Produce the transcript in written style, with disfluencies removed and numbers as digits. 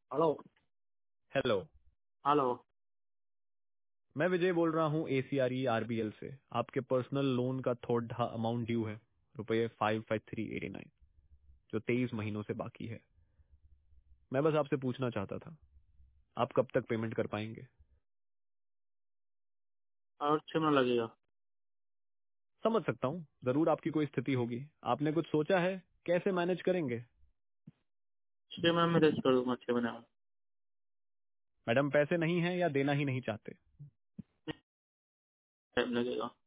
Hello. Hello. Hello. मैं विजय बोल रहा हूँ ACRE RBL से। आपके पर्सनल लोन का थोड़ा अमाउंट ड्यू है, रुपये 55389, जो 23 महीनों से बाकी है। मैं बस आपसे पूछना चाहता था, आप कब तक पेमेंट कर पाएंगे? और 6 महीना लगेगा। समझ सकता हूँ, जरूर आपकी कोई स्थिति होगी। आपने कुछ सोचा है कैसे मैनेज करेंगे? 6 महीने में रेस्ट कर दूंगा, 6 महीने में। मैडम पैसे नहीं है या देना ही नहीं चाहते? टाइम लगेगा।